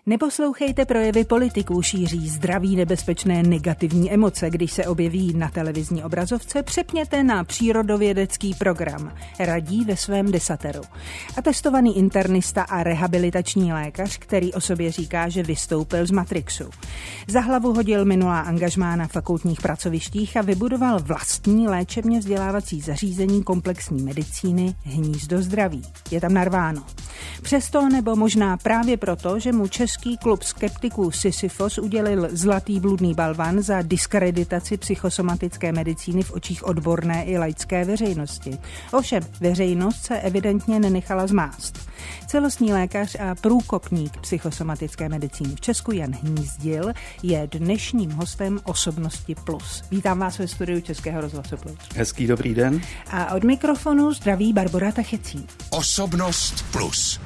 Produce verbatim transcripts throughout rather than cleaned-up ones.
Neposlouchejte projevy politiků, šíří zdraví nebezpečné negativní emoce. Když se objeví na televizní obrazovce, přepněte na přírodovědecký program. Radí ve svém desateru. A testovaný internista a rehabilitační lékař, který o sobě říká, že vystoupil z Matrixu. Za hlavu hodil minulá angažmá na fakultních pracovištích a vybudoval vlastní léčebně vzdělávací zařízení komplexní medicíny Hnízdo zdraví. Je tam narváno. Přesto nebo možná právě proto, že mu český klub skeptiků Sisyfos udělil zlatý bludný balvan za diskreditaci psychosomatické medicíny v očích odborné i laické veřejnosti. Ovšem, veřejnost se evidentně nenechala zmást. Celostní lékař a průkopník psychosomatické medicíny v Česku Jan Hnízdil je dnešním hostem Osobnosti Plus. Vítám vás ve studiu Českého rozhlasu Plus. Hezký dobrý den. A od mikrofonu zdraví Barbora Tachecí. Osobnost Plus.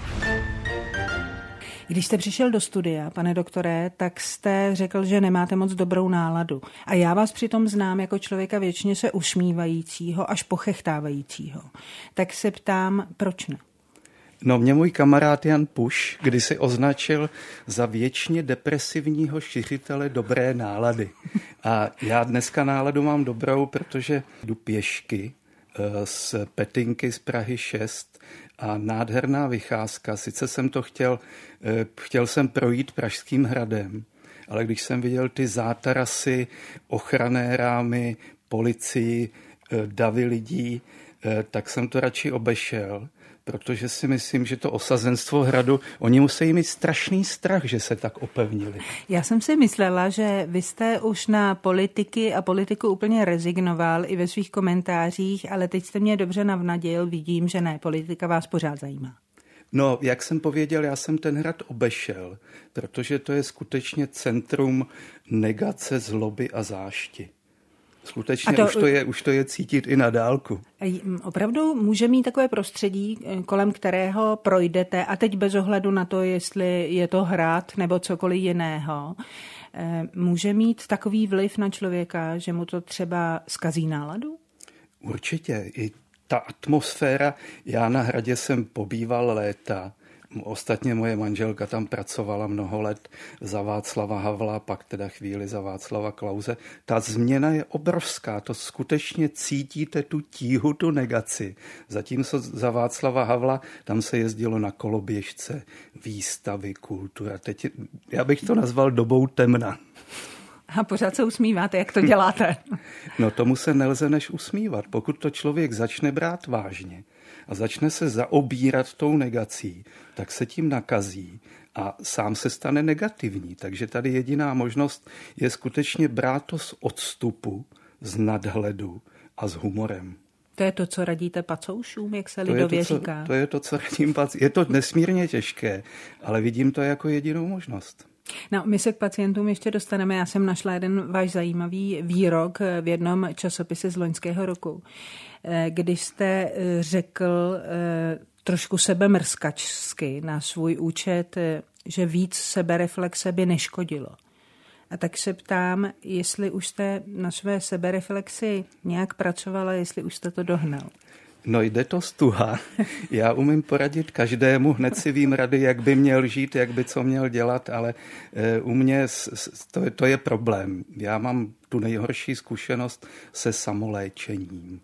Když jste přišel do studia, pane doktore, tak jste řekl, že nemáte moc dobrou náladu. A já vás přitom znám jako člověka věčně se usmívajícího až pochechtávajícího. Tak se ptám, proč ne? No, mě můj kamarád Jan Puš kdysi označil za věčně depresivního šiřitele dobré nálady. A já dneska náladu mám dobrou, protože jdu pěšky z Petinky z Prahy šest a nádherná vycházka. Sice jsem to chtěl, chtěl jsem projít Pražským hradem, ale když jsem viděl ty zátarasy, ochranné rámy, policii, davy lidí, tak jsem to radši obešel, protože si myslím, že to osazenstvo hradu, oni musí mít strašný strach, že se tak opevnili. Já jsem si myslela, že vy jste už na politiky a politiku úplně rezignoval i ve svých komentářích, ale teď jste mě dobře navnadil, vidím, že ne, politika vás pořád zajímá. No, jak jsem pověděl, já jsem ten hrad obešel, protože to je skutečně centrum negace, zloby a zášti. Skutečně to, už, to je, už to je cítit i na dálku. Opravdu může mít takové prostředí, kolem kterého projdete, a teď bez ohledu na to, jestli je to hrad nebo cokoliv jiného, může mít takový vliv na člověka, že mu to třeba zkazí náladu? Určitě. I ta atmosféra, já na hradě jsem pobýval léta. Ostatně moje manželka tam pracovala mnoho let za Václava Havla, pak teda chvíli za Václava Klause. Ta změna je obrovská, to skutečně cítíte tu tíhu, tu negaci. Zatímco za Václava Havla tam se jezdilo na koloběžce, výstavy, kultura. Teď já bych to nazval dobou temna. A pořád se usmíváte, jak to děláte? No, tomu se nelze než usmívat. Pokud to člověk začne brát vážně a začne se zaobírat tou negací, tak se tím nakazí a sám se stane negativní. Takže tady jediná možnost je skutečně brát to z odstupu, z nadhledu a s humorem. To je to, co radíte pacoušům, jak se lidově to je to, co, říká? To je to, co radím pacoušům. Je to nesmírně těžké, ale vidím to jako jedinou možnost. No, my se k pacientům ještě dostaneme. Já jsem našla jeden váš zajímavý výrok v jednom časopise z loňského roku, když jste řekl trošku sebemrskačsky na svůj účet, že víc sebereflexe by neškodilo. A tak se ptám, jestli už jste na své sebereflexi nějak pracovala, jestli už jste to dohnal. No, jde to stuha. Já umím poradit každému, hned si vím rady, jak by měl žít, jak by co měl dělat, ale u mě to, to je problém. Já mám tu nejhorší zkušenost se samoléčením.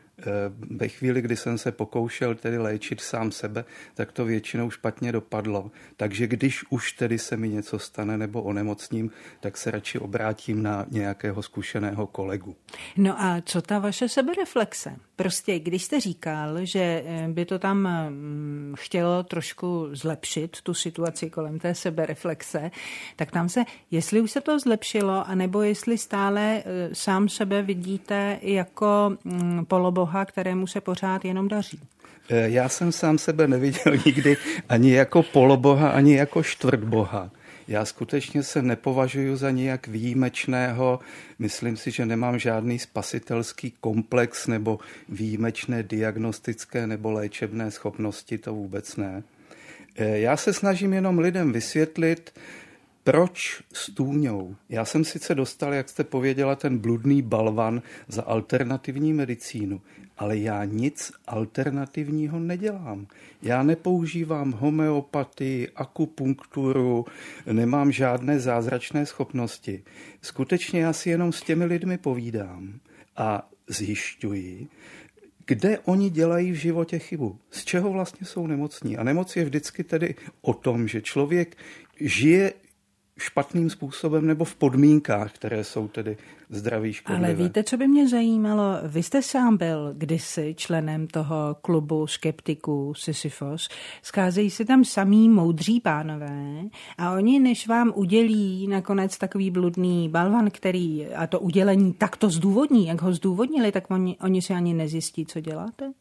Ve chvíli, kdy jsem se pokoušel tedy léčit sám sebe, tak to většinou špatně dopadlo. Takže když už tedy se mi něco stane nebo onemocním, tak se radši obrátím na nějakého zkušeného kolegu. No a co ta vaše sebereflexe? Prostě když jste říkal, že by to tam chtělo trošku zlepšit tu situaci kolem té sebereflexe, tak tam se, jestli už se to zlepšilo, anebo jestli stále sám sebe vidíte jako poloboha, kterému se pořád jenom daří. Já jsem sám sebe neviděl nikdy ani jako poloboha, ani jako čtvrtboha. Já skutečně se nepovažuji za nějak výjimečného, myslím si, že nemám žádný spasitelský komplex nebo výjimečné diagnostické nebo léčebné schopnosti, to vůbec ne. Já se snažím jenom lidem vysvětlit, proč stůňou. Já jsem sice dostal, jak jste pověděla, ten bludný balvan za alternativní medicínu, ale já nic alternativního nedělám. Já nepoužívám homeopatii, akupunkturu, nemám žádné zázračné schopnosti. Skutečně já si jenom s těmi lidmi povídám a zjišťuji, kde oni dělají v životě chybu, z čeho vlastně jsou nemocní. A nemoc je vždycky tedy o tom, že člověk žije špatným způsobem nebo v podmínkách, které jsou tedy zdraví škodlivé. Ale víte, co by mě zajímalo? Vy jste sám byl kdysi členem toho klubu skeptiků Sisyfos. Scházejí se tam samý moudří pánové a oni, než vám udělí nakonec takový bludný balvan, který a to udělení takto zdůvodní, jak ho zdůvodnili, tak oni, oni si ani nezjistí, co děláte?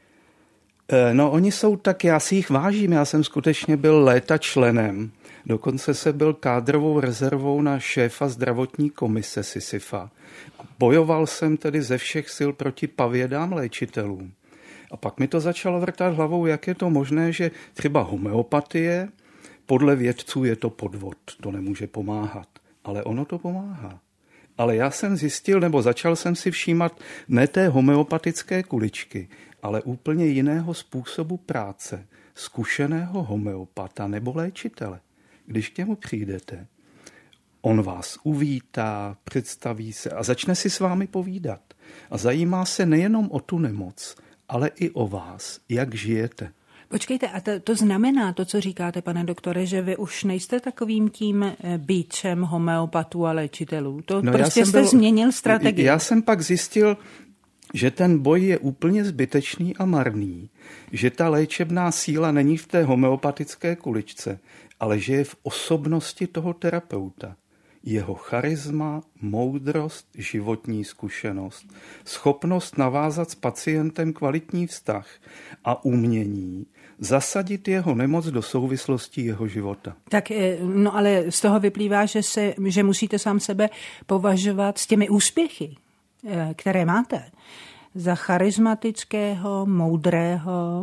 No, oni jsou tak, já si jich vážím, já jsem skutečně byl léta členem. Dokonce se byl kádrovou rezervou na šéfa zdravotní komise Sisyfa. Bojoval jsem tedy ze všech sil proti pavědám léčitelům. A pak mi to začalo vrtat hlavou, jak je to možné, že třeba homeopatie, podle vědců je to podvod, to nemůže pomáhat. Ale ono to pomáhá. Ale já jsem zjistil, nebo začal jsem si všímat ne té homeopatické kuličky, ale úplně jiného způsobu práce, zkušeného homeopata nebo léčitele. Když k němu přijdete, on vás uvítá, představí se a začne si s vámi povídat. A zajímá se nejenom o tu nemoc, ale i o vás, jak žijete. Počkejte, a to, to znamená to, co říkáte, pane doktore, že vy už nejste takovým tím býčem homeopatů a léčitelů. To no prostě jste byl, změnil strategii. Já jsem pak zjistil, že ten boj je úplně zbytečný a marný, že ta léčebná síla není v té homeopatické kuličce, ale že je v osobnosti toho terapeuta. Jeho charisma, moudrost, životní zkušenost, schopnost navázat s pacientem kvalitní vztah a umění zasadit jeho nemoc do souvislostí jeho života. Tak, no ale z toho vyplývá, že, se, že musíte sám sebe považovat s těmi úspěchy, které máte, za charismatického, moudrého,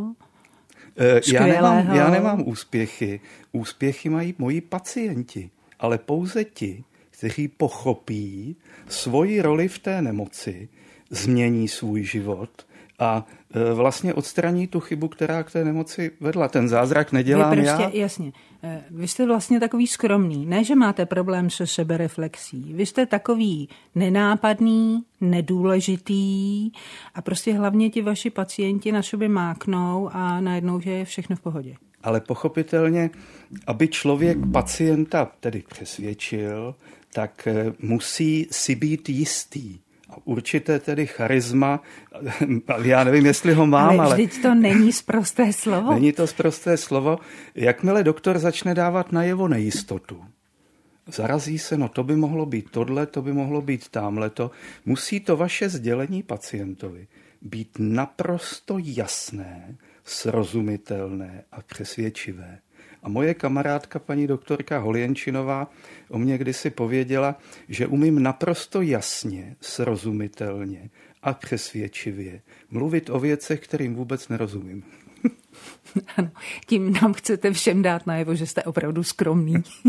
já nemám, já nemám úspěchy. Úspěchy mají moji pacienti, ale pouze ti, kteří pochopí svoji roli v té nemoci, změní svůj život a vlastně odstraní tu chybu, která k té nemoci vedla. Ten zázrak nedělám vy prostě, já. Jasně. Vy jste vlastně takový skromný. Ne, že máte problém se sebereflexí. Vy jste takový nenápadný, nedůležitý a prostě hlavně ti vaši pacienti na sobě máknou a najednou, že je všechno v pohodě. Ale pochopitelně, aby člověk pacienta tedy přesvědčil, tak musí si být jistý. Určité tedy charisma, já nevím, jestli ho mám, ale... vždyť to není sprosté slovo. Není to sprosté slovo. Jakmile doktor začne dávat najevo nejistotu, zarazí se, no to by mohlo být tohle, to by mohlo být támhleto, musí to vaše sdělení pacientovi být naprosto jasné, srozumitelné a přesvědčivé. A moje kamarádka, paní doktorka Holjenčinová, o mě kdysi pověděla, že umím naprosto jasně, srozumitelně a přesvědčivě mluvit o věcech, kterým vůbec nerozumím. Ano, tím nám chcete všem dát najevo, že jste opravdu skromný.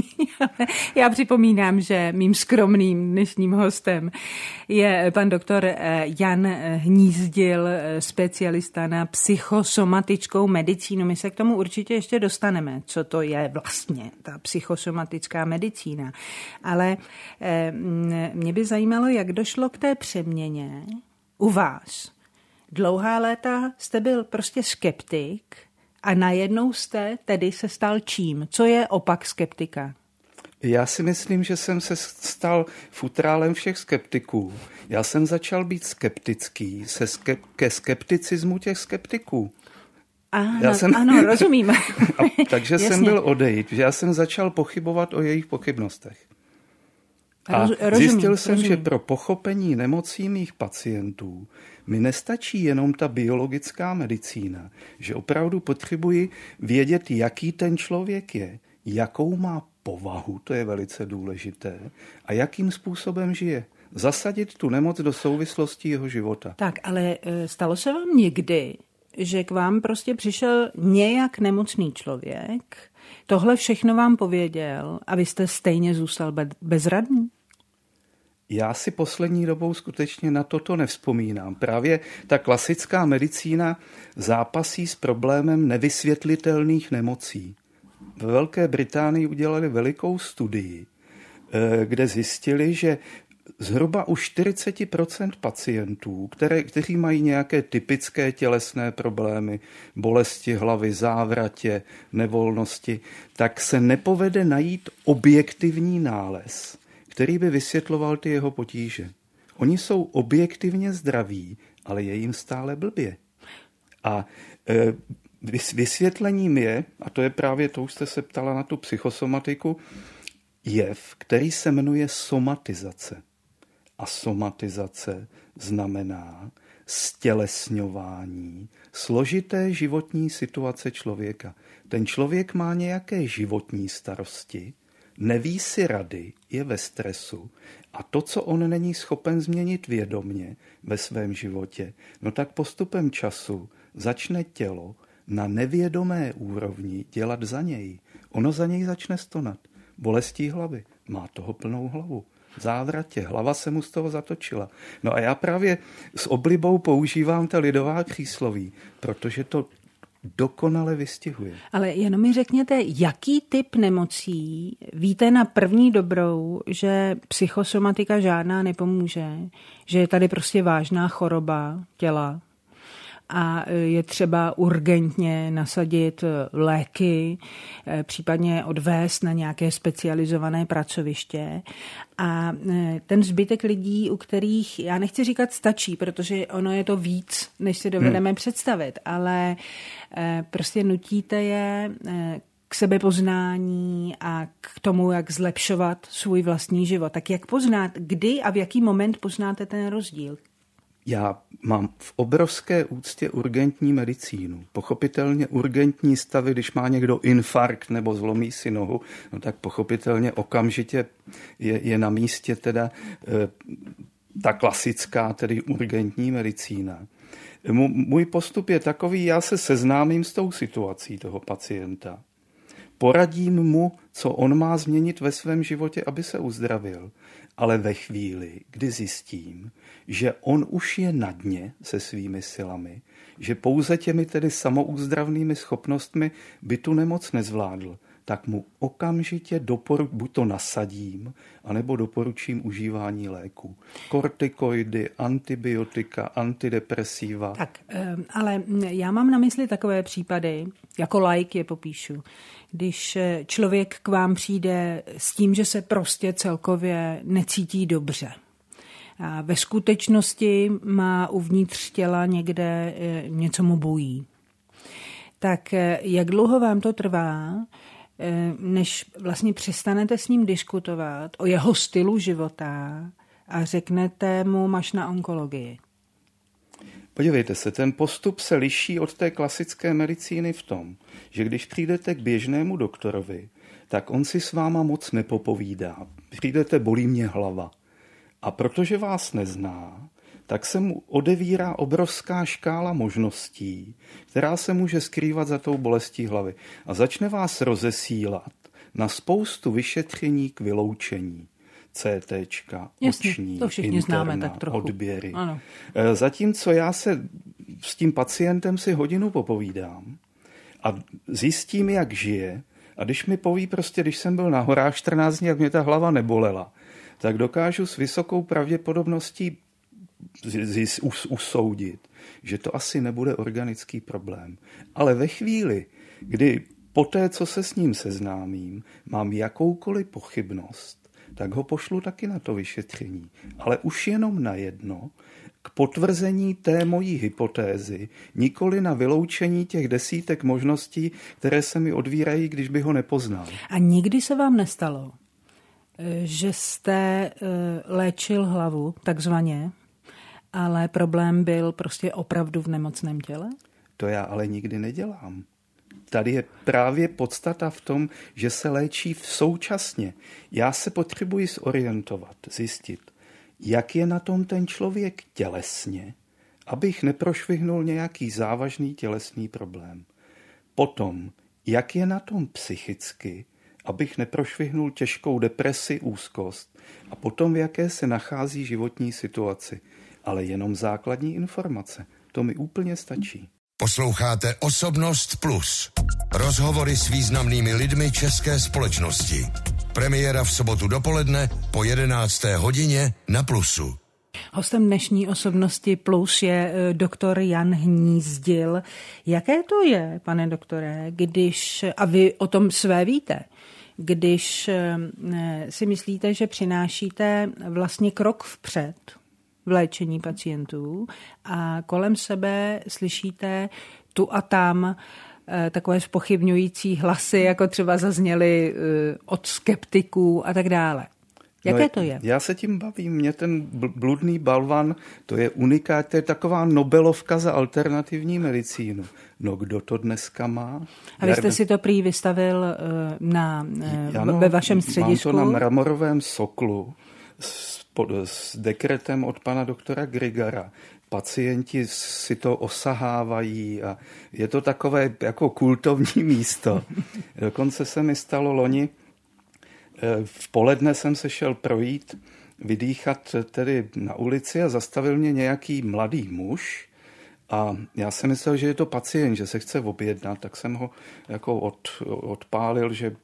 Já připomínám, že mým skromným dnešním hostem je pan doktor Jan Hnízdil, specialista na psychosomatickou medicínu. My se k tomu určitě ještě dostaneme, co to je vlastně ta psychosomatická medicína. Ale mě by zajímalo, jak došlo k té přeměně u vás. Dlouhá léta jste byl prostě skeptik a najednou jste tedy se stal čím? Co je opak skeptika? Já si myslím, že jsem se stal futrálem všech skeptiků. Já jsem začal být skeptický se skep- ke skepticismu těch skeptiků. Ano, já jsem... ano rozumím. a, takže Jasně. jsem byl odejít, že já jsem začal pochybovat o jejich pochybnostech. A Roz, rozumím, zjistil jsem, rozumím. že pro pochopení nemocí mých pacientů mi nestačí jenom ta biologická medicína, že opravdu potřebuji vědět, jaký ten člověk je, jakou má povahu, to je velice důležité, a jakým způsobem žije. Zasadit tu nemoc do souvislostí jeho života. Tak, ale stalo se vám někdy, že k vám prostě přišel nějak nemocný člověk, tohle všechno vám pověděl a vy jste stejně zůstal bezradný? Já si poslední dobou skutečně na toto nevzpomínám. Právě ta klasická medicína zápasí s problémem nevysvětlitelných nemocí. Ve Velké Británii udělali velikou studii, kde zjistili, že zhruba u čtyřicet procent pacientů, které, kteří mají nějaké typické tělesné problémy, bolesti hlavy, závratě, nevolnosti, tak se nepovede najít objektivní nález, který by vysvětloval ty jeho potíže. Oni jsou objektivně zdraví, ale je jim stále blbě. A e, vysvětlením je, a to je právě, to už jste se ptala na tu psychosomatiku, jev, který se jmenuje somatizace. A somatizace znamená stělesňování složité životní situace člověka. Ten člověk má nějaké životní starosti, neví si rady, je ve stresu a to, co on není schopen změnit vědomně ve svém životě, no tak postupem času začne tělo na nevědomé úrovni dělat za něj. Ono za něj začne stonat. Bolestí hlavy. Má toho plnou hlavu. Závratě. Hlava se mu z toho zatočila. No a já právě s oblibou používám ta lidová přísloví, protože to dokonale vystihuje. Ale jenom mi řekněte, jaký typ nemocí víte na první dobrou, že psychosomatika žádná nepomůže, že je tady prostě vážná choroba těla a je třeba urgentně nasadit léky, případně odvést na nějaké specializované pracoviště. A ten zbytek lidí, u kterých, já nechci říkat stačí, protože ono je to víc, než si dovedeme hmm. představit, ale prostě nutíte je k sebepoznání a k tomu, jak zlepšovat svůj vlastní život. Tak jak poznat, kdy a v jaký moment poznáte ten rozdíl? Já mám v obrovské úctě urgentní medicínu. Pochopitelně urgentní stavy, když má někdo infarkt nebo zlomí si nohu, no tak pochopitelně okamžitě je, je na místě teda e, ta klasická, tedy urgentní medicína. Můj postup je takový, já se seznámím s tou situací toho pacienta. Poradím mu, co on má změnit ve svém životě, aby se uzdravil. Ale ve chvíli, kdy zjistím, že on už je na dně se svými silami, že pouze těmi tedy samouzdravnými schopnostmi by tu nemoc nezvládl, tak mu okamžitě doporu, buď to nasadím, anebo doporučím užívání léků. Kortikoidy, antibiotika, antidepresiva. Tak, ale já mám na mysli takové případy, jako laik je popíšu, když člověk k vám přijde s tím, že se prostě celkově necítí dobře. A ve skutečnosti má uvnitř těla někde něco mu bojí. Tak jak dlouho vám to trvá, než vlastně přestanete s ním diskutovat o jeho stylu života a řeknete mu, máš na onkologii? Podívejte se, ten postup se liší od té klasické medicíny v tom, že když přijdete k běžnému doktorovi, tak on si s váma moc nepopovídá. Přijdete, bolí mě hlava. A protože vás nezná, tak se mu odevírá obrovská škála možností, která se může skrývat za tou bolestí hlavy. A začne vás rozesílat na spoustu vyšetření k vyloučení. cé téčka, Jasně, oční, to všichni interna, známe tak trochu. odběry. Ano. Zatímco já se s tím pacientem si hodinu popovídám a zjistím, jak žije. A když mi poví prostě, když jsem byl na horách čtrnáct dní, jak mě ta hlava nebolela, tak dokážu s vysokou pravděpodobností usoudit, že to asi nebude organický problém. Ale ve chvíli, kdy poté, co se s ním seznámím, mám jakoukoliv pochybnost, tak ho pošlu taky na to vyšetření. Ale už jenom na jedno, k potvrzení té mojí hypotézy, nikoli na vyloučení těch desítek možností, které se mi odvírají, když by ho nepoznal. A nikdy se vám nestalo, že jste léčil hlavu, takzvaně, ale problém byl prostě opravdu v nemocném těle? To já ale nikdy nedělám. Tady je právě podstata v tom, že se léčí v současně. Já se potřebuji zorientovat, zjistit, jak je na tom ten člověk tělesně, abych neprošvihnul nějaký závažný tělesný problém. Potom, jak je na tom psychicky, abych neprošvihnul těžkou depresi, úzkost a potom v jaké se nachází životní situaci. Ale jenom základní informace. To mi úplně stačí. Posloucháte Osobnost Plus. Rozhovory s významnými lidmi české společnosti. Premiéra v sobotu dopoledne po jedenácté hodině na Plusu. Hostem dnešní Osobnosti Plus je doktor Jan Hnízdil. Jaké to je, pane doktore, když, a vy o tom své víte, když si myslíte, že přinášíte vlastně krok vpřed v léčení pacientů a kolem sebe slyšíte tu a tam takové zpochybňující hlasy, jako třeba zazněly od skeptiků a tak dále. Jaké no, to je? Já se tím bavím. Mě ten bludný balvan, to je unikát, to je taková Nobelovka za alternativní medicínu. No kdo to dneska má? A vy jste si to prý vystavil na, ano, ve vašem středisku? Mám to na mramorovém soklu s, pod, s dekretem od pana doktora Grigara. Pacienti si to osahávají a je to takové jako kultovní místo. Dokonce se mi stalo loni, v poledne jsem se šel projít, vydýchat tedy na ulici a zastavil mě nějaký mladý muž a já jsem myslel, že je to pacient, že se chce objednat, tak jsem ho jako od, odpálil, že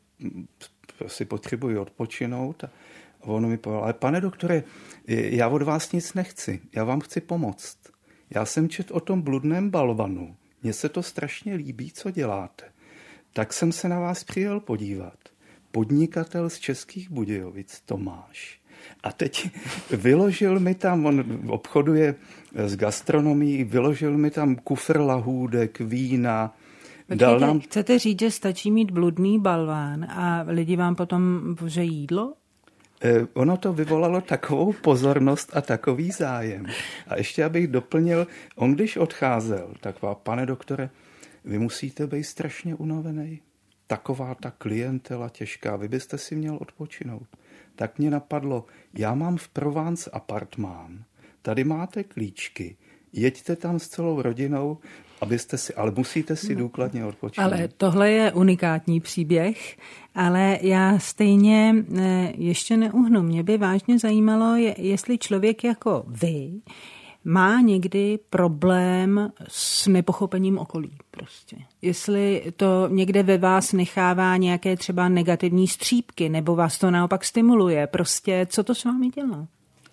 si potřebuji odpočinout a on mi povedal, ale pane doktore, já od vás nic nechci, já vám chci pomoct. Já jsem četl o tom bludném balvanu, mně se to strašně líbí, co děláte. Tak jsem se na vás přijel podívat. Podnikatel z Českých Budějovic Tomáš. A teď vyložil mi tam, on obchoduje s gastronomií, vyložil mi tam kufr lahůdek, vína. Dal nám... Chcete říct, že stačí mít bludný balván a lidi vám potom vže jídlo? Eh, ono to vyvolalo takovou pozornost a takový zájem. A ještě abych doplnil, on když odcházel, tak vám, pane doktore, vy musíte být strašně unavený. Taková ta klientela těžká, vy byste si měl odpočinout. Tak mě napadlo, já mám v Provence apartmán, tady máte klíčky, jeďte tam s celou rodinou, abyste si, ale musíte si důkladně odpočinout. Ale tohle je unikátní příběh, ale já stejně ještě neuhnu. Mě by vážně zajímalo, jestli člověk jako vy má někdy problém s nepochopením okolí prostě. Jestli to někde ve vás nechává nějaké třeba negativní střípky, nebo vás to naopak stimuluje. Prostě co to s vámi dělá?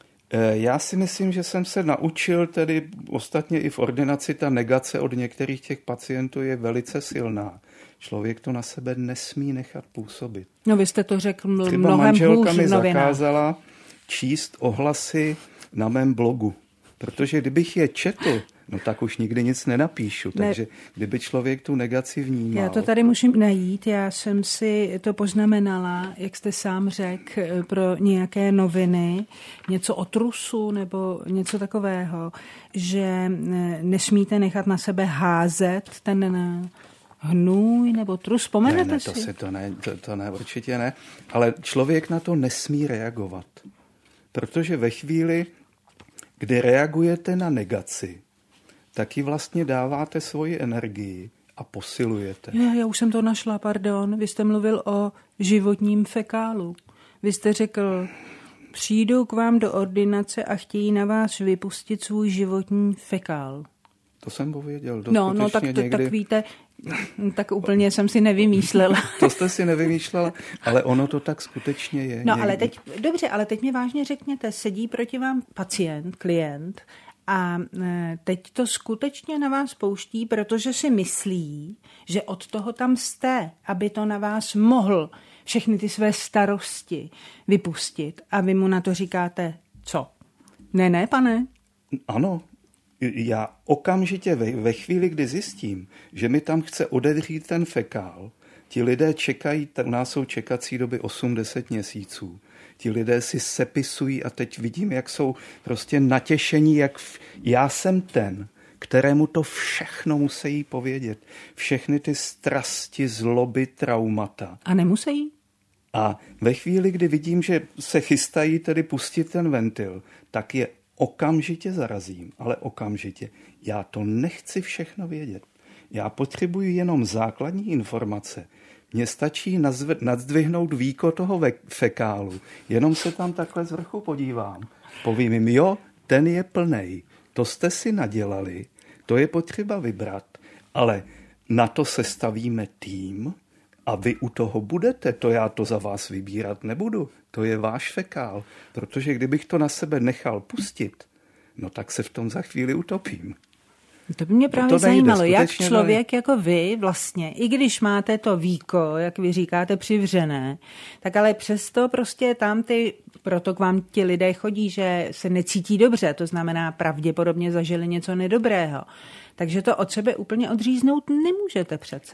Já si myslím, že jsem se naučil, tedy ostatně i v ordinaci, ta negace od některých těch pacientů je velice silná. Člověk to na sebe nesmí nechat působit. No vy jste to řekl mnohem hůř. Třeba manželka mi zakázala číst ohlasy na mém blogu. Protože kdybych je četl, no tak už nikdy nic nenapíšu. Ne. Takže kdyby člověk tu negaci vnímal. Já to tady musím najít. Já jsem si to poznamenala, jak jste sám řekl, pro nějaké noviny, něco o trusu nebo něco takového, že nesmíte nechat na sebe házet ten hnůj nebo trus. Vzpomenete ne, ne, si? To, si to, ne, to, to ne, určitě ne. Ale člověk na to nesmí reagovat. Protože ve chvíli, kdy reagujete na negaci, taky vlastně dáváte svoji energii a posilujete. Já, já už jsem to našla, pardon. Vy jste mluvil o životním fekálu. Vy jste řekl, přijdou k vám do ordinace a chtějí na vás vypustit svůj životní fekál. To jsem pověděl. To no, no tak, to, někdy... tak víte, tak úplně jsem si nevymýšlela. To jste si nevymýšlela, ale ono to tak skutečně je. No, někdy. ale teď, dobře, ale teď mi vážně řekněte, sedí proti vám pacient, klient a teď to skutečně na vás pouští, protože si myslí, že od toho tam jste, aby to na vás mohl všechny ty své starosti vypustit. A vy mu na to říkáte, co? Ne, ne, pane? Ano. Já okamžitě ve, ve chvíli, kdy zjistím, že mi tam chce odedřít ten fekál, ti lidé čekají, u nás jsou čekací doby osm deset měsíců. Ti lidé si sepisují a teď vidím, jak jsou prostě natěšení, jak v, já jsem ten, kterému to všechno musí povědět. Všechny ty strasti, zloby, traumata. A nemusí? A ve chvíli, kdy vidím, že se chystají tedy pustit ten ventil, tak je okamžitě zarazím, ale okamžitě. Já to nechci všechno vědět. Já potřebuji jenom základní informace. Mně stačí nazve, nadzdvihnout víko toho ve, fekálu. Jenom se tam takhle z vrchu podívám. Povím jim, jo, ten je plnej. To jste si nadělali, to je potřeba vybrat, ale na to sestavíme tým a vy u toho budete, to já to za vás vybírat nebudu. To je váš fekál, protože kdybych to na sebe nechal pustit, no tak se v tom za chvíli utopím. To by mě právě to zajímalo, nejde, jak člověk jako vy vlastně, i když máte to víko, jak vy říkáte, přivřené, tak ale přesto prostě tam ty, proto k vám ti lidé chodí, že se necítí dobře, to znamená pravděpodobně zažili něco nedobrého. Takže to od sebe úplně odříznout nemůžete přece.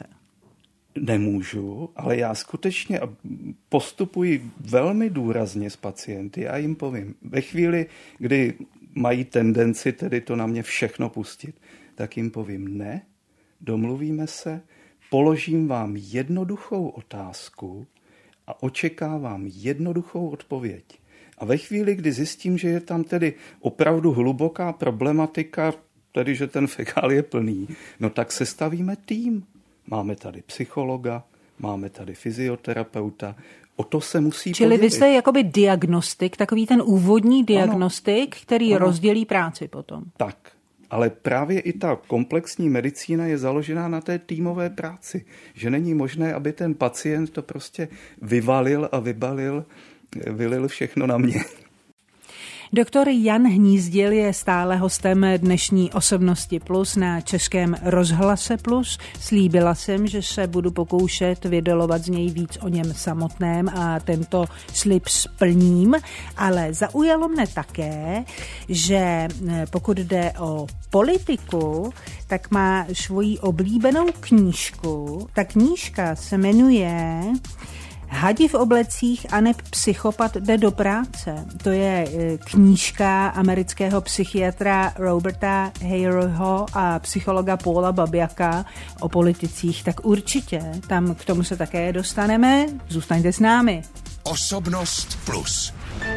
Nemůžu, ale já skutečně postupuji velmi důrazně s pacienty a jim povím, ve chvíli, kdy mají tendenci tedy to na mě všechno pustit, tak jim povím ne, domluvíme se, položím vám jednoduchou otázku a očekávám jednoduchou odpověď. A ve chvíli, kdy zjistím, že je tam tedy opravdu hluboká problematika, tedy že ten fekál je plný, no tak sestavíme tým. Máme tady psychologa, máme tady fyzioterapeuta, o to se musí Čili podělit. Vy jste jakoby diagnostik, takový ten úvodní diagnostik, ano, který ano. rozdělí práci potom. Tak, ale právě i ta komplexní medicína je založená na té týmové práci, že není možné, aby ten pacient to prostě vyvalil a vybalil, vylil všechno na mě. Doktor Jan Hnízdil je stále hostem dnešní Osobnosti Plus na Českém rozhlase Plus. Slíbila jsem, že se budu pokoušet vydolovat z něj víc o něm samotném a tento slib splním, ale zaujalo mne také, že pokud jde o politiku, tak má svoji oblíbenou knížku. Ta knížka se jmenuje Hadi v oblecích aneb psychopat jde do práce. To je knížka amerického psychiatra Roberta Hayreho a psychologa Paula Babiaka o politicích. Tak určitě tam k tomu se také dostaneme. Zůstaňte s námi. Osobnost Plus.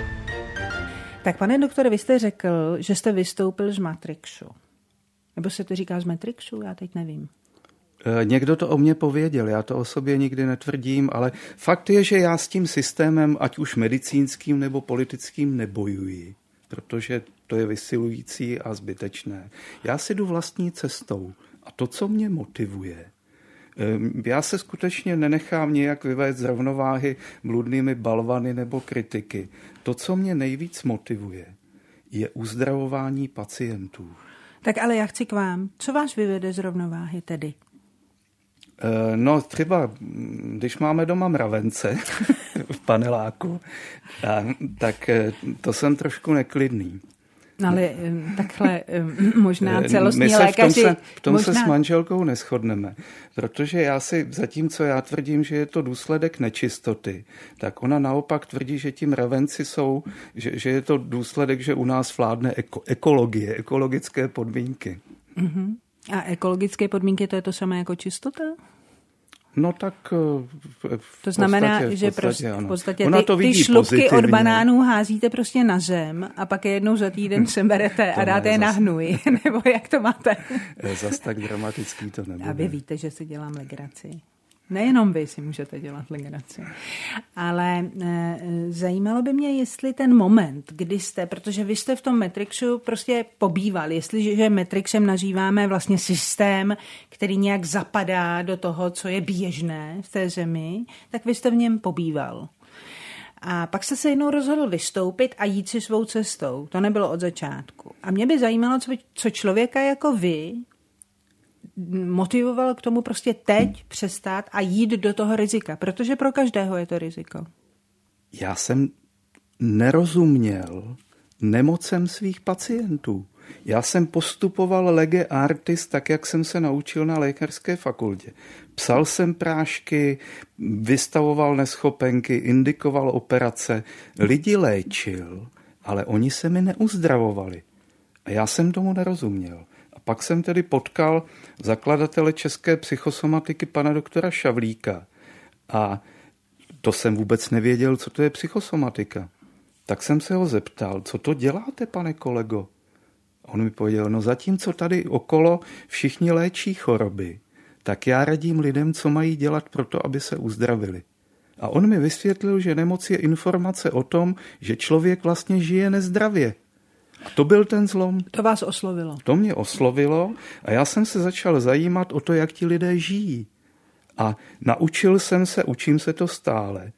Tak pane doktore, vy jste řekl, že jste vystoupil z Matrixu. Nebo se to říká z Matrixu? Já teď nevím. Někdo to o mně pověděl, já to o sobě nikdy netvrdím, ale fakt je, že já s tím systémem, ať už medicínským nebo politickým, nebojuji, protože to je vysilující a zbytečné. Já si jdu vlastní cestou a to, co mě motivuje, já se skutečně nenechám nějak vyvést z rovnováhy bludnými balvany nebo kritiky. To, co mě nejvíc motivuje, je uzdravování pacientů. Tak ale já chci k vám. Co vás vyvede z rovnováhy tedy? No třeba, když máme doma mravence v paneláku, tak to jsem trošku neklidný. No ale takhle možná celostní My se lékaři... V tom, se, v tom možná... se s manželkou neshodneme, protože já si, zatímco já tvrdím, že je to důsledek nečistoty, tak ona naopak tvrdí, že ti mravenci jsou, že, že je to důsledek, že u nás vládne eko, ekologie, ekologické podmínky. Uh-huh. A ekologické podmínky, to je to samé jako čistota? No tak v, v to znamená, podstatě, že v podstatě, prostě, v podstatě Ona ty, to vidí ty šlupky pozitivně. Od banánů házíte prostě na zem a pak je jednou za týden seberete a dáte je na hnůj. Nebo jak to máte? Zas tak dramatický to nebude. A vy víte, že si dělám legraci. Nejenom vy si můžete dělat legraci. Ale e, zajímalo by mě, jestli ten moment, kdy jste, protože vy jste v tom Matrixu prostě pobýval, jestliže Matrixem nazýváme vlastně systém, který nějak zapadá do toho, co je běžné v té zemi, tak vy jste v něm pobýval. A pak jste se jednou rozhodl vystoupit a jít si svou cestou. To nebylo od začátku. A mě by zajímalo, co, co člověka jako vy motivoval k tomu prostě teď přestát a jít do toho rizika, protože pro každého je to riziko. Já jsem nerozuměl nemocem svých pacientů. Já jsem postupoval lege artis tak, jak jsem se naučil na lékařské fakultě. Psal jsem prášky, vystavoval neschopenky, indikoval operace, lidi léčil, ale oni se mi neuzdravovali. A já jsem tomu nerozuměl. A pak jsem tedy potkal zakladatele české psychosomatiky pana doktora Šavlíka. A to jsem vůbec nevěděl, co to je psychosomatika. Tak jsem se ho zeptal, co to děláte, pane kolego? A on mi pověděl, no zatímco tady okolo všichni léčí choroby, tak já radím lidem, co mají dělat pro to, aby se uzdravili. A on mi vysvětlil, že nemoc je informace o tom, že člověk vlastně žije nezdravě. A to byl ten zlom. To vás oslovilo. To mě oslovilo a já jsem se začal zajímat o to, jak ti lidé žijí. A naučil jsem se, učím se to stále,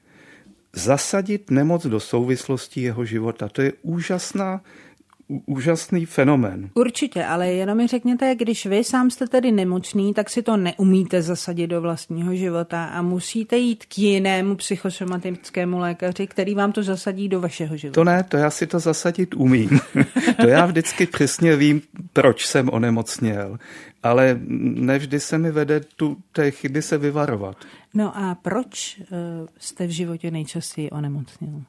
zasadit nemoc do souvislostí jeho života. To je úžasná, úžasný fenomén. Určitě, ale jenom mi řekněte, když vy sám jste tedy nemocný, tak si to neumíte zasadit do vlastního života a musíte jít k jinému psychosomatickému lékaři, který vám to zasadí do vašeho života. To ne, to já si to zasadit umím. To já vždycky přesně vím, proč jsem onemocněl, ale nevždy se mi vede tu té chyby se vyvarovat. No a proč jste v životě nejčastěji onemocněl?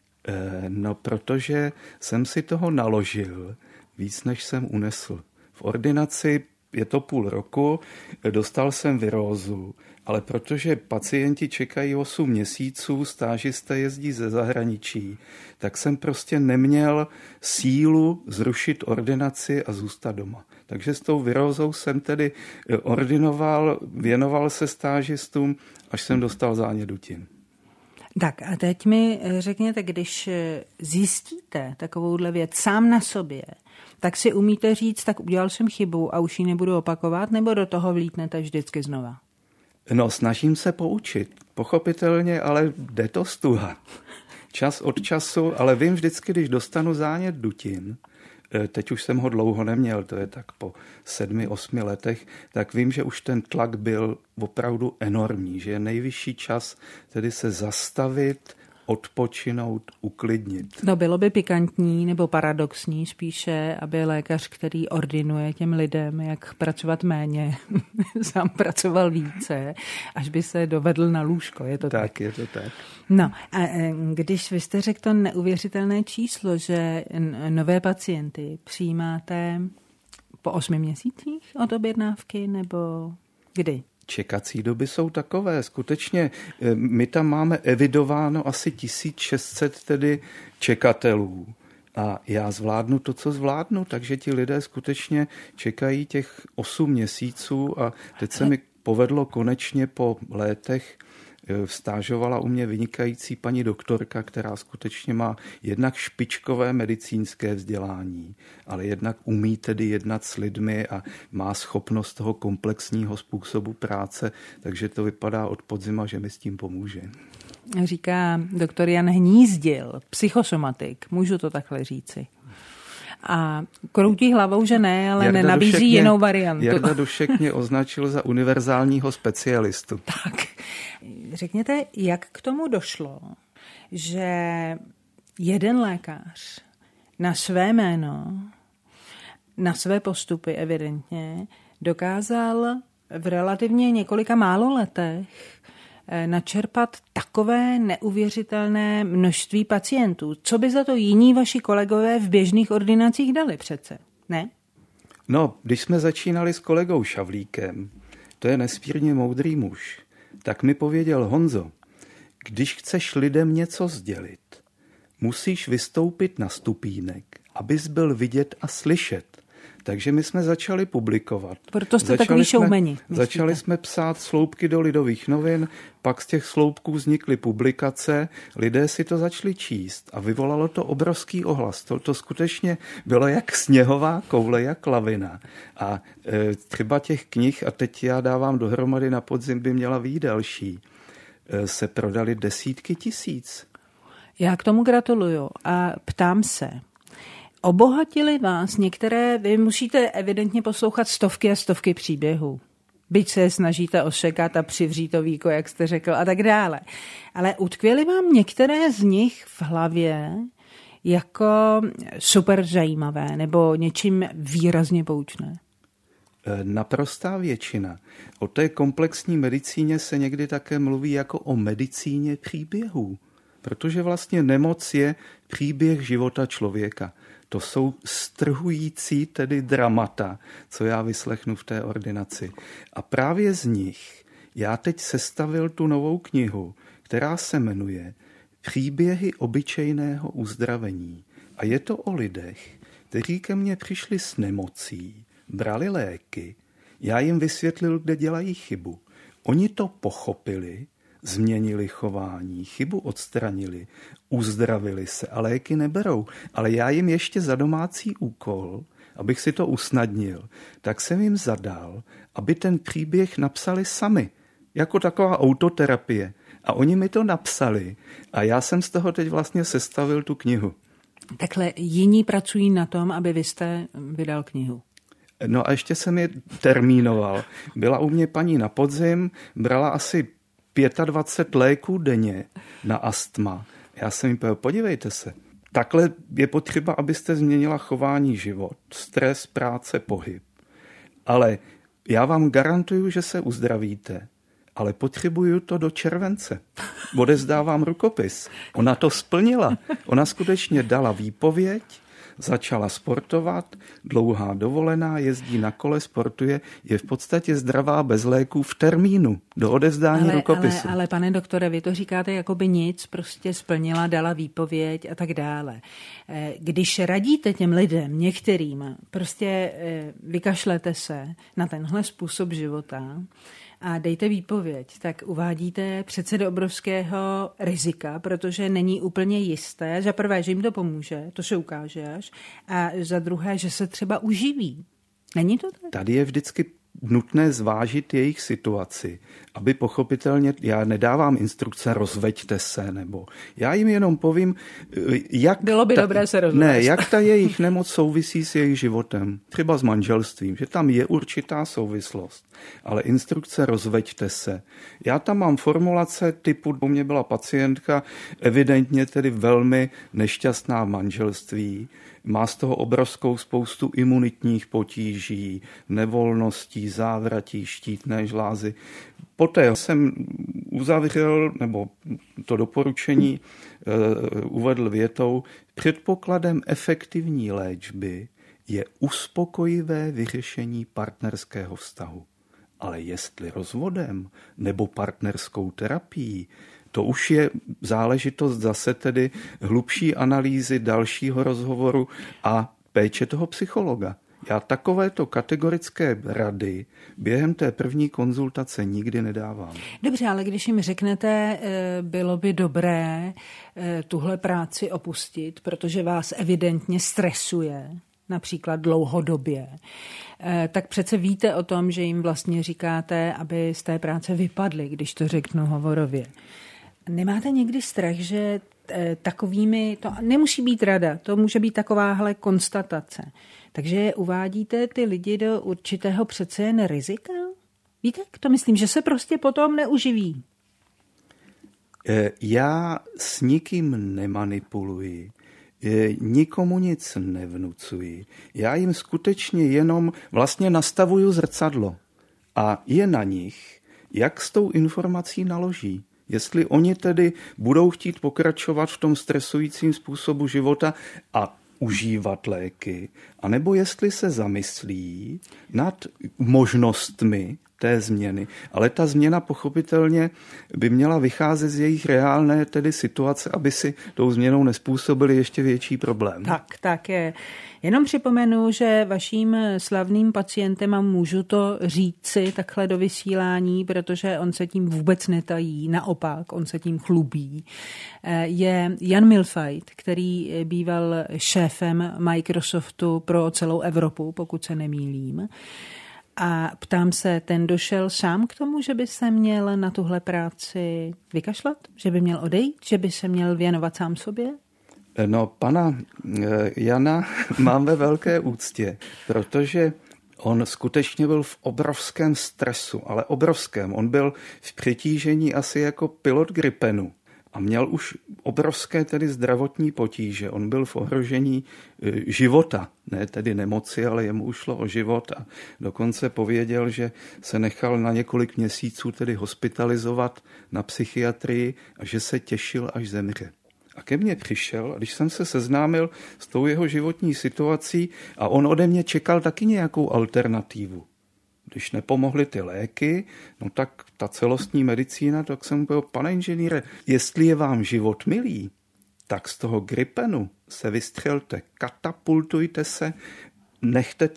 No, protože jsem si toho naložil víc, než jsem unesl. V ordinaci je to půl roku, dostal jsem virózu, ale protože pacienti čekají osm měsíců, stážisté jezdí ze zahraničí, tak jsem prostě neměl sílu zrušit ordinaci a zůstat doma. Takže s tou virózou jsem tedy ordinoval, věnoval se stážistům, až jsem dostal zánět dutin. Tak a teď mi řekněte, když zjistíte takovouhle věc sám na sobě, tak si umíte říct, tak udělal jsem chybu a už ji nebudu opakovat, nebo do toho vlítnete vždycky znova? No, snažím se poučit, pochopitelně, ale jde to stuha. Čas od času, ale vím vždycky, když dostanu zánět dutin, teď už jsem ho dlouho neměl, to je tak po sedmi, osmi letech, tak vím, že už ten tlak byl opravdu enormní, že je nejvyšší čas tedy se zastavit, odpočinout, uklidnit. No bylo by pikantní nebo paradoxní spíše, aby lékař, který ordinuje těm lidem, jak pracovat méně, sám pracoval více, až by se dovedl na lůžko. Je to tak? Tak, je to tak. No a když vy jste řekl to neuvěřitelné číslo, že nové pacienty přijímáte po osmi měsících od objednávky nebo kdy? Čekací doby jsou takové. Skutečně my tam máme evidováno asi tisíc šest set tedy čekatelů. A já zvládnu to, co zvládnu, takže ti lidé skutečně čekají těch osm měsíců a teď se mi povedlo konečně po létech, stážovala u mě vynikající paní doktorka, která skutečně má jednak špičkové medicínské vzdělání, ale jednak umí tedy jednat s lidmi a má schopnost toho komplexního způsobu práce, takže to vypadá od podzima, že mi s tím pomůže. Říká doktor Jan Hnízdil, psychosomatik, můžu to takhle říci. A kroutí hlavou, že ne, ale Jarda nenabízí Dušek mě, jinou variantu. Jarda Dušek mě označil za univerzálního specialistu. Tak, řekněte, jak k tomu došlo, že jeden lékař na své jméno, na své postupy evidentně, dokázal v relativně několika málo letech načerpat takové neuvěřitelné množství pacientů. Co by za to jiní vaši kolegové v běžných ordinacích dali přece, ne? No, když jsme začínali s kolegou Šavlíkem, to je nesmírně moudrý muž, tak mi pověděl: Honzo, když chceš lidem něco sdělit, musíš vystoupit na stupínek, abys byl vidět a slyšet. Takže my jsme začali publikovat. Proto jste takový showmeni. Začali jsme psát sloupky do Lidových novin, pak z těch sloupků vznikly publikace, lidé si to začali číst a vyvolalo to obrovský ohlas. To, to skutečně bylo jak sněhová koule, jak lavina. A e, třeba těch knih, a teď já dávám dohromady, na podzim by měla vyjít další, e, se prodali desítky tisíc. Já k tomu gratuluju a ptám se, obohatili vás některé, vy musíte evidentně poslouchat stovky a stovky příběhů. Byť se snažíte ošekat a přivřít to víko, jak jste řekl, a tak dále. Ale utkvěly vám některé z nich v hlavě jako super zajímavé nebo něčím výrazně poučné? Naprostá většina. O té komplexní medicíně se někdy také mluví jako o medicíně příběhů. Protože vlastně nemoc je příběh života člověka. To jsou strhující tedy dramata, co já vyslechnu v té ordinaci. A právě z nich já teď sestavil tu novou knihu, která se jmenuje Příběhy obyčejného uzdravení. A je to o lidech, kteří ke mně přišli s nemocí, brali léky, Já jim vysvětlil, kde dělají chybu. Oni to pochopili, změnili chování, chybu odstranili, uzdravili se a léky neberou. Ale já jim ještě za domácí úkol, abych si to usnadnil, tak jsem jim zadal, aby ten příběh napsali sami, jako taková autoterapie. A oni mi to napsali a já jsem z toho teď vlastně sestavil tu knihu. Takhle jiní pracují na tom, aby vy jste vydal knihu. No a ještě jsem je termínoval. Byla u mě paní na podzim, brala asi dvacet pět léků denně na astma. Já jsem jim povedal, podívejte se, takhle je potřeba, abyste změnila chování, život, stres, práce, pohyb. Ale já vám garantuju, že se uzdravíte, ale potřebuju to do července. Odezdávám rukopis. Ona to splnila. Ona skutečně dala výpověď, začala sportovat, dlouhá dovolená, jezdí na kole, sportuje, je v podstatě zdravá bez léků v termínu do odevzdání ale, rukopisu. Ale, ale pane doktore, vy to říkáte jako by nic, prostě splnila, dala výpověď a tak dále. Když radíte těm lidem, některým, prostě vykašlete se na tenhle způsob života a dejte výpověď, tak uvádíte přece do obrovského rizika, protože není úplně jisté, za prvé, že jim to pomůže, to se ukáže až, a za druhé, že se třeba uživí. Není to tak? Tady je vždycky nutné zvážit jejich situaci, aby pochopitelně, já nedávám instrukce rozveďte se, nebo já jim jenom povím, jak bylo by ta, dobré se rozvést. Ne, jak ta jejich nemoc souvisí s jejich životem, třeba s manželstvím, že tam je určitá souvislost, ale instrukce rozveďte se. Já tam mám formulace typu, u mě byla pacientka, evidentně tedy velmi nešťastná v manželství, má z toho obrovskou spoustu imunitních potíží, nevolností, závratí, štítné žlázy. Poté jsem uzavřel, nebo to doporučení uh, uvedl větou, předpokladem efektivní léčby je uspokojivé vyřešení partnerského vztahu. Ale jestli rozvodem nebo partnerskou terapií, to už je záležitost zase tedy hlubší analýzy, dalšího rozhovoru a péče toho psychologa. Já takovéto kategorické rady během té první konzultace nikdy nedávám. Dobře, ale když jim řeknete, bylo by dobré tuhle práci opustit, protože vás evidentně stresuje, například dlouhodobě, tak přece víte o tom, že jim vlastně říkáte, aby z té práce vypadli, když to řeknu hovorově. Nemáte někdy strach, že takovými, to nemusí být rada, to může být takováhle konstatace, takže uvádíte ty lidi do určitého přece jen rizika? Víte, to myslím, že se prostě potom neuživí. Já s nikým nemanipuluji, nikomu nic nevnucuji. Já jim skutečně jenom vlastně nastavuju zrcadlo a je na nich, jak s tou informací naloží. Jestli oni tedy budou chtít pokračovat v tom stresujícím způsobu života a užívat léky, anebo jestli se zamyslí nad možnostmi té změny. Ale ta změna pochopitelně by měla vycházet z jejich reálné tedy situace, aby si tou změnou nezpůsobili ještě větší problém. Tak, tak je. Jenom připomenu, že vaším slavným pacientem, a můžu to říci takhle do vysílání, protože on se tím vůbec netají, naopak, on se tím chlubí, je Jan Mühlfeit, který býval šéfem Microsoftu pro celou Evropu, pokud se nemýlím. A ptám se, ten došel sám k tomu, že by se měl na tuhle práci vykašlat? Že by měl odejít? Že by se měl věnovat sám sobě? No, pana Jana mám ve velké úctě, protože on skutečně byl v obrovském stresu, ale obrovském. On byl v přetížení asi jako pilot Gripenu a měl už obrovské tedy zdravotní potíže. On byl v ohrožení života, ne tedy nemoci, ale jemu už šlo o život a dokonce pověděl, že se nechal na několik měsíců tedy hospitalizovat na psychiatrii a že se těšil, až zemře. A ke mně přišel, a když jsem se seznámil s tou jeho životní situací a on ode mě čekal taky nějakou alternativu. Když nepomohly ty léky, no tak ta celostní medicína, tak jsem mu povedal, pane inženýre, jestli je vám život milý, tak z toho Gripenu se vystřelte, katapultujte se, nechte toho.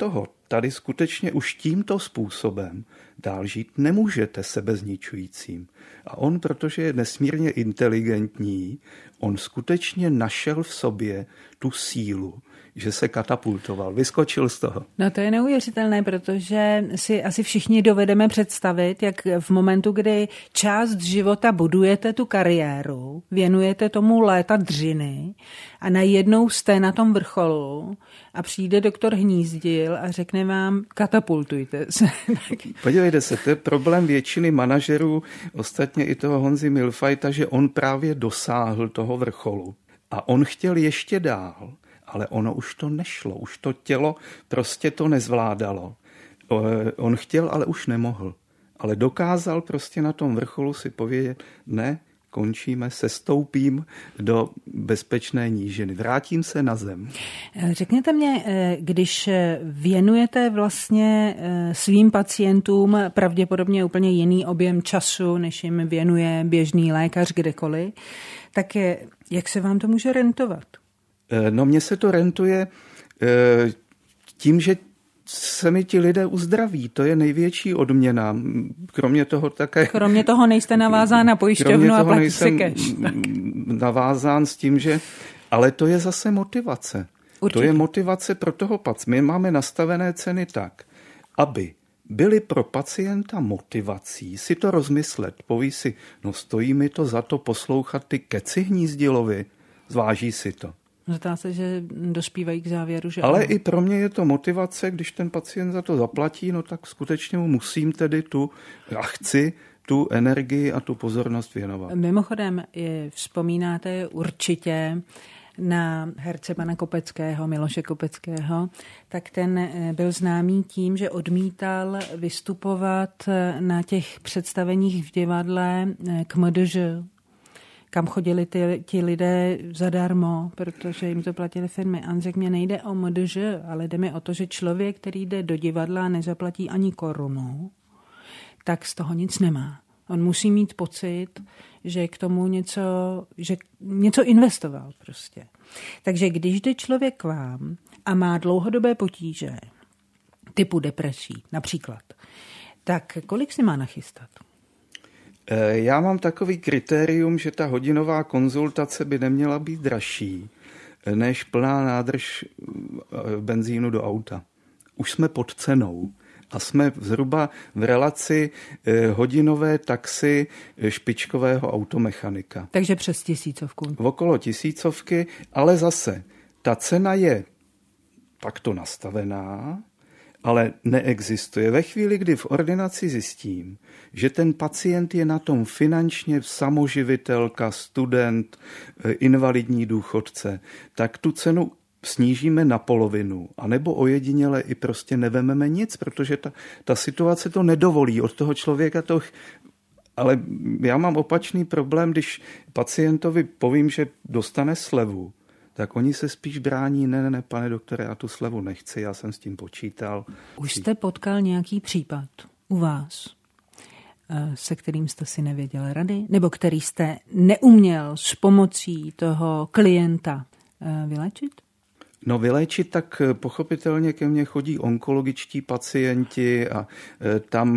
tady skutečně už tímto způsobem dál žít nemůžete sebezničujícím. A on, protože je nesmírně inteligentní, on skutečně našel v sobě tu sílu, že se katapultoval, vyskočil z toho. No to je neuvěřitelné, protože si asi všichni dovedeme představit, jak v momentu, kdy část života budujete tu kariéru, věnujete tomu léta dřiny a najednou jste na tom vrcholu a přijde doktor Hnízdil a řekne vám, katapultujte se. Podívejte se, to je problém většiny manažerů, ostatně i toho Honzy Milfajta, že on právě dosáhl toho vrcholu a on chtěl ještě dál. Ale ono už to nešlo, už to tělo prostě to nezvládalo. On chtěl, ale už nemohl. Ale dokázal prostě na tom vrcholu si povědět, ne, končíme, sestoupím do bezpečné nížiny, vrátím se na zem. Řekněte mě, když věnujete vlastně svým pacientům pravděpodobně úplně jiný objem času, než jim věnuje běžný lékař kdekoliv, tak jak se vám to může rentovat? No mně se to rentuje tím, že se mi ti lidé uzdraví. To je největší odměna. Kromě toho také... Kromě toho nejste navázán na pojišťovnu a platí se cash. Navázán s tím, že... Ale to je zase motivace. Určitě. To je motivace pro toho pacienta. My máme nastavené ceny tak, aby byly pro pacienta motivací si to rozmyslet. Poví si, no stojí mi to za to poslouchat ty keci Hnízdilovi, zváží si to. Zdá se, že dospívají k závěru, že... Ale ano. I pro mě je to motivace, když ten pacient za to zaplatí, no tak skutečně mu musím tedy tu, a chci tu energii a tu pozornost věnovat. Mimochodem, je, vzpomínáte určitě na herce pana Kopeckého, Miloše Kopeckého, tak ten byl známý tím, že odmítal vystupovat na těch představeních v divadle k M D Ž, kam chodili ty, ti lidé zadarmo, protože jim to platili firmy. A on řekl, mě nejde o M D Ž, ale jde mi o to, že člověk, který jde do divadla a nezaplatí ani korunu, tak z toho nic nemá. On musí mít pocit, že k tomu něco, že něco investoval prostě. Takže když jde člověk k vám a má dlouhodobé potíže, typu depresí například, tak kolik si má nachystat? Já mám takový kritérium, že ta hodinová konzultace by neměla být dražší než plná nádrž benzínu do auta. Už jsme pod cenou a jsme zhruba v relaci hodinové taxi špičkového automechanika. Takže přes tisícovku. Okolo tisícovky, ale zase ta cena je takto nastavená, ale neexistuje. Ve chvíli, kdy v ordinaci zjistím, že ten pacient je na tom finančně samoživitelka, student, invalidní důchodce, tak tu cenu snížíme na polovinu, anebo ojediněle i prostě nevememe nic, protože ta, ta situace to nedovolí od toho člověka to... Ale já mám opačný problém, když pacientovi povím, že dostane slevu, tak oni se spíš brání, ne, ne, ne, pane doktore, já tu slevu nechci, já jsem s tím počítal. Už jste potkal nějaký případ u vás, se kterým jste si nevěděl rady, nebo který jste neuměl s pomocí toho klienta vylečit? No vyléčit, tak pochopitelně ke mně chodí onkologičtí pacienti a tam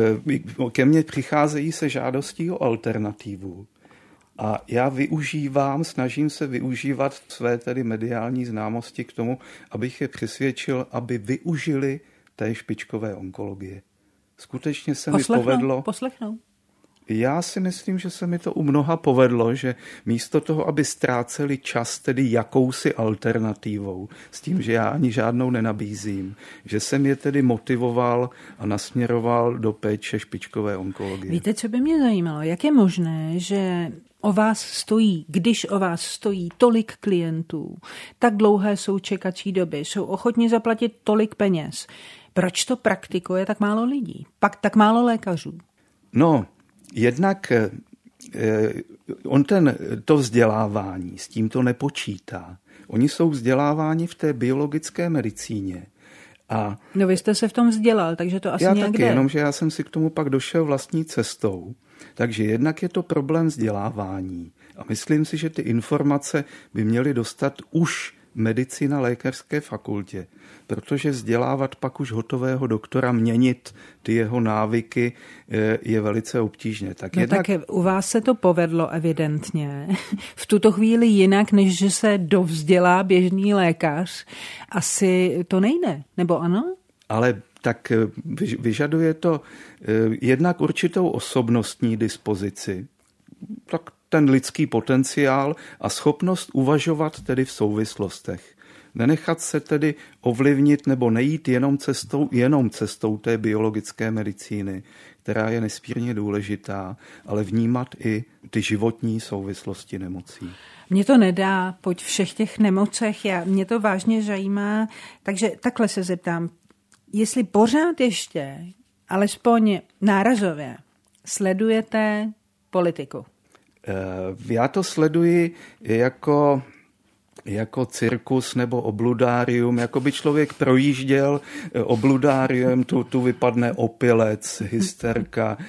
ke mně přicházejí se žádostí o alternativu. A já využívám, snažím se využívat své tedy mediální známosti k tomu, abych je přesvědčil, aby využili té špičkové onkologie. Skutečně se poslechnou, mi povedlo... Poslechnou. Já si myslím, že se mi to u mnoha povedlo, že místo toho, aby ztráceli čas tedy jakousi alternativou, s tím, že já ani žádnou nenabízím, že jsem je tedy motivoval a nasměroval do péče špičkové onkologie. Víte, co by mě zajímalo? Jak je možné, že o vás stojí, když o vás stojí tolik klientů, tak dlouhé jsou čekací doby, jsou ochotni zaplatit tolik peněz. Proč to praktikuje tak málo lidí? Pak tak málo lékařů? No, jednak eh, on ten, to vzdělávání s tím to nepočítá. Oni jsou vzděláváni v té biologické medicíně. A no vy jste se v tom vzdělal, takže to asi já nějak taky, jde. jenomže já jsem si k tomu pak došel vlastní cestou. Takže jednak je to problém vzdělávání. A myslím si, že ty informace by měly dostat už medicína lékařské fakultě, protože vzdělávat pak už hotového doktora, měnit ty jeho návyky je velice obtížné. Tak no jednak... tak u vás se to povedlo evidentně. V tuto chvíli jinak, než že se dovzdělá běžný lékař, asi to nejde, nebo ano? Ale tak vyžaduje to jednak určitou osobnostní dispozici, tak ten lidský potenciál a schopnost uvažovat tedy v souvislostech. Nenechat se tedy ovlivnit nebo nejít jenom cestou, jenom cestou té biologické medicíny, která je nesmírně důležitá, ale vnímat i ty životní souvislosti nemocí. Mě to nedá po všech těch nemocech, já, mě to vážně zajímá, takže takhle se zeptám, jestli pořád ještě, alespoň nárazově, sledujete politiku? Já to sleduji jako, jako cirkus nebo obludárium, jako by člověk projížděl obludárium, tu, tu vypadne opilec, hysterka,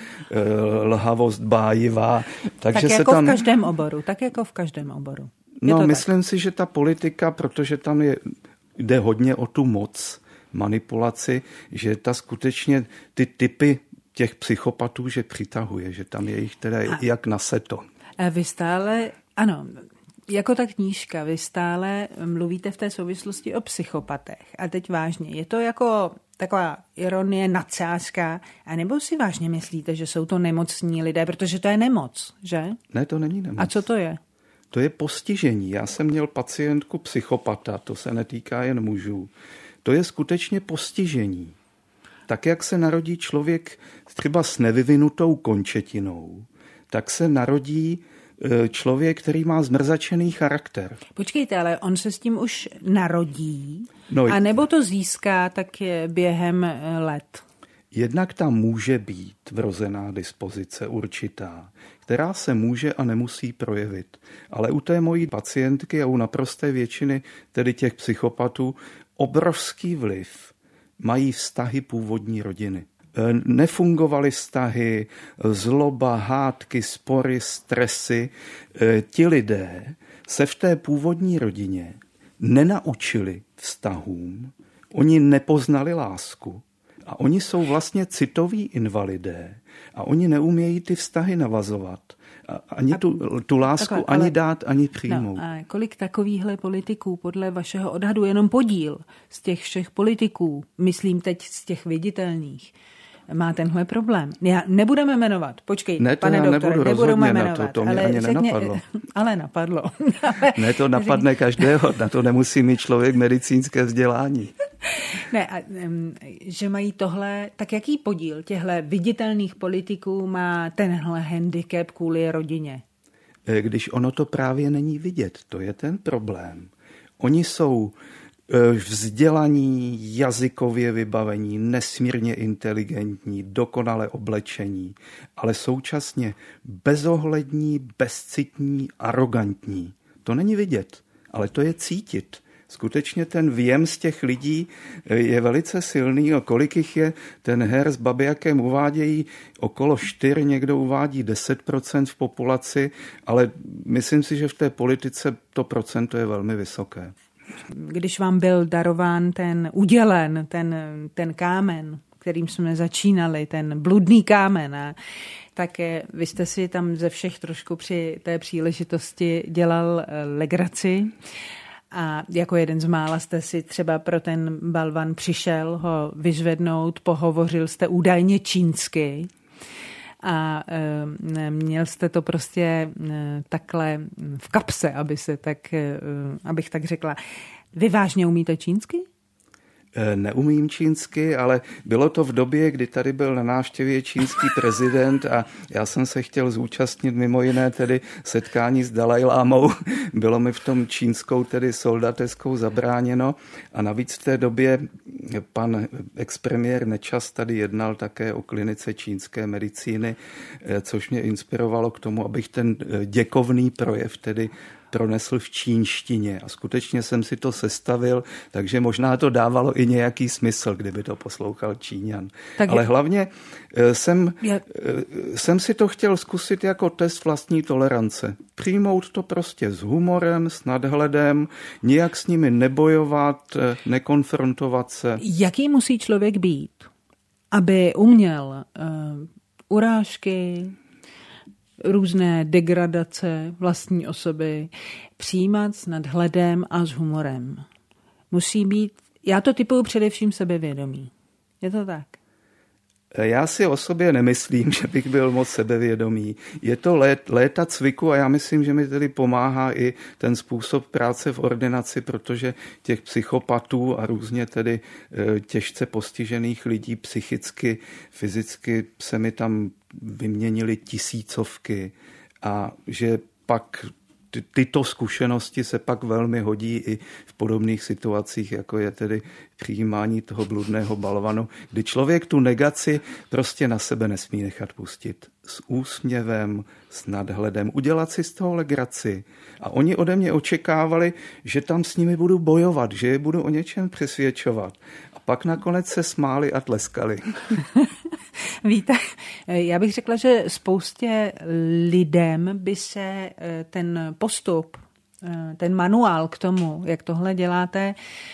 lhavost bájivá. Takže tak jako se tam... v každém oboru, tak jako v každém oboru. Je no, myslím tak? si, že ta politika, protože tam je, jde hodně o tu moc, manipulaci, že ta skutečně ty typy těch psychopatů, že přitahuje, že tam je jich teda a jak na seto. A vy stále, ano, jako ta knížka, vy stále mluvíte v té souvislosti o psychopatech. A teď vážně, je to jako taková ironie, nadsázka, anebo si vážně myslíte, že jsou to nemocní lidé, protože to je nemoc, že? Ne, to není nemoc. A co to je? To je postižení. Já jsem měl pacientku psychopata, to se netýká jen mužů. To je skutečně postižení. Tak, jak se narodí člověk třeba s nevyvinutou končetinou, tak se narodí člověk, který má zmrzačený charakter. Počkejte, ale on se s tím už narodí, no, a nebo to získá tak během let? Jednak tam může být vrozená dispozice určitá, která se může a nemusí projevit. Ale u té mojí pacientky a u naprosté většiny tedy těch psychopatů obrovský vliv mají vztahy původní rodiny. Nefungovaly vztahy, zloba, hádky, spory, stresy. Ti lidé se v té původní rodině nenaučili vztahům, oni nepoznali lásku a oni jsou vlastně citoví invalidé a oni neumějí ty vztahy navazovat. Ani tu, tu lásku takhle, ani ale, dát, ani přijmout. No, a kolik takovýchhle politiků podle vašeho odhadu, jenom podíl z těch všech politiků, myslím teď z těch viditelných, má tenhle problém? Já nebudeme jmenovat. Počkej, ne, to pane já doktore, nebudu nebudeme jmenovat. To, to mě ale ani řekně, nenapadlo. Ale napadlo. Ne, to napadne každého. Na to nemusí mít člověk medicínské vzdělání. Ne, a, že mají tohle, tak jaký podíl těchto viditelných politiků má tenhle handicap kvůli rodině? Když ono to právě není vidět, to je ten problém. Oni jsou vzdělaní, jazykově vybavení, nesmírně inteligentní, dokonale oblečení, ale současně bezohlední, bezcitní, arrogantní. To není vidět, ale to je cítit. Skutečně ten věm z těch lidí je velice silný. O kolik jich je, ten Herr s Babiakem uvádějí okolo čtyři, někdo uvádí deset procent v populaci, ale myslím si, že v té politice to procento je velmi vysoké. Když vám byl darován ten, udělen ten, ten kámen, kterým jsme začínali, ten bludný kámen, a tak vy jste si tam ze všech trošku při té příležitosti dělal legraci. A jako jeden z mála jste si třeba pro ten balvan přišel ho vyzvednout, pohovořil jste údajně čínsky a e, měl jste to prostě e, takhle v kapse, aby se tak, e, abych tak řekla. Vy vážně umíte čínsky? Neumím čínsky, ale bylo to v době, kdy tady byl na návštěvě čínský prezident a já jsem se chtěl zúčastnit mimo jiné tedy setkání s Dalajlámou. Bylo mi v tom čínskou tedy soldateskou zabráněno a navíc v té době pan expremiér Nečas tady jednal také o klinice čínské medicíny, což mě inspirovalo k tomu, abych ten děkovný projev tedy pronesl v čínštině a skutečně jsem si to sestavil, takže možná to dávalo i nějaký smysl, kdyby to poslouchal Číňan. Tak Ale je... hlavně jsem, je... jsem si to chtěl zkusit jako test vlastní tolerance. Přijmout to prostě s humorem, s nadhledem, nijak s nimi nebojovat, nekonfrontovat se. Jaký musí člověk být, aby uměl uh, urážky, různé degradace vlastní osoby přijímat s nadhledem a s humorem? Musí být, já to typuju především sebevědomí. Je to tak? Já si o sobě nemyslím, že bych byl moc sebevědomý. Je to lét, léta cviku a já myslím, že mi tedy pomáhá i ten způsob práce v ordinaci, protože těch psychopatů a různě tedy těžce postižených lidí psychicky, fyzicky se mi tam vyměnily tisícovky a že pak ty, tyto zkušenosti se pak velmi hodí i v podobných situacích, jako je tedy přijímání toho bludného balvanu, kdy člověk tu negaci prostě na sebe nesmí nechat pustit. S úsměvem, s nadhledem, udělat si z toho legraci. A oni ode mě očekávali, že tam s nimi budu bojovat, že je budu o něčem přesvědčovat. A pak nakonec se smáli a tleskali. Víte, já bych řekla, že spoustě lidem by se ten postup, ten manuál k tomu, jak tohle děláte,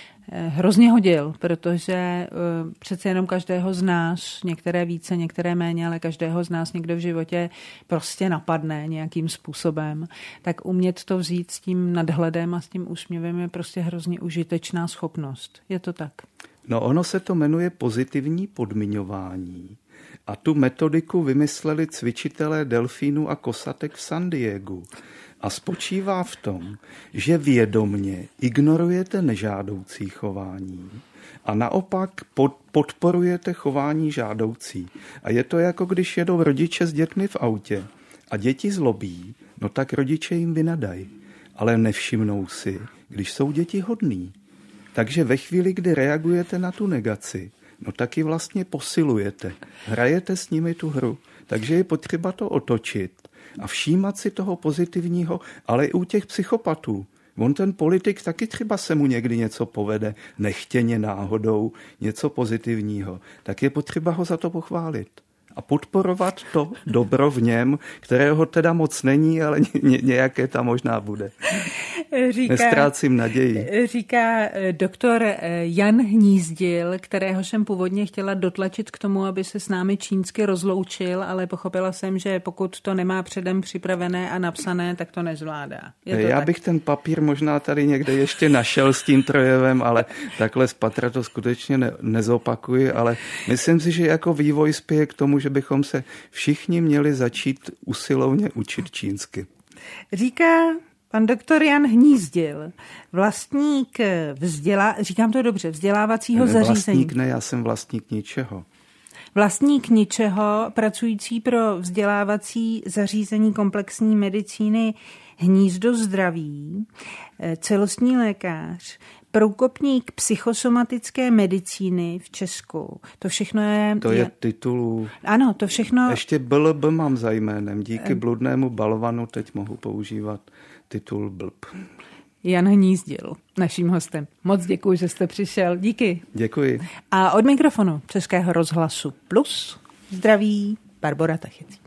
hrozně hodil, protože přece jenom každého z nás, některé více, některé méně, ale každého z nás někdo v životě prostě napadne nějakým způsobem, tak umět to vzít s tím nadhledem a s tím úsměvem je prostě hrozně užitečná schopnost. Je to tak? No ono se to jmenuje pozitivní podmiňování. A tu metodiku vymysleli cvičitelé delfínů a kosatek v San Diegu. A spočívá v tom, že vědomně ignorujete nežádoucí chování a naopak pod, podporujete chování žádoucí. A je to jako když jedou rodiče s dětmi v autě a děti zlobí, no tak rodiče jim vynadají. Ale nevšimnou si, když jsou děti hodný. Takže ve chvíli, kdy reagujete na tu negaci, no taky vlastně posilujete. Hrajete s nimi tu hru. Takže je potřeba to otočit a všímat si toho pozitivního, ale i u těch psychopatů. On ten politik taky třeba se mu někdy něco povede, nechtěně náhodou, něco pozitivního. Tak je potřeba ho za to pochválit. A podporovat to dobro v něm, kterého teda moc není, ale ně, nějaké tam možná bude. Říká, Nestrácím naději. Říká doktor Jan Hnízdil, kterého jsem původně chtěla dotlačit k tomu, aby se s námi čínsky rozloučil, ale pochopila jsem, že pokud to nemá předem připravené a napsané, tak to nezvládá. Je to Já tak? bych ten papír možná tady někde ještě našel s tím projevem, ale takhle z patra to skutečně ne, nezopakuji, ale myslím si, že jako vývoj spěje k tomu, že bychom se všichni měli začít usilovně učit čínsky. Říká pan doktor Jan Hnízdil, vlastník vzdělá, říkám to dobře, vzdělávacího ne, zařízení. Vlastník ne, já jsem vlastník ničeho. Vlastník ničeho, pracující pro vzdělávací zařízení komplexní medicíny Hnízdo zdraví, celostní lékař, průkopník psychosomatické medicíny v Česku. To všechno je... To je titulů. Ano, to všechno... Ještě B L B mám za jménem. Díky bludnému balvanu teď mohu používat titul blb. Jan Hnízdil, naším hostem. Moc děkuji, že jste přišel. Díky. Děkuji. A od mikrofonu Českého rozhlasu Plus zdraví Barbora Tachecí.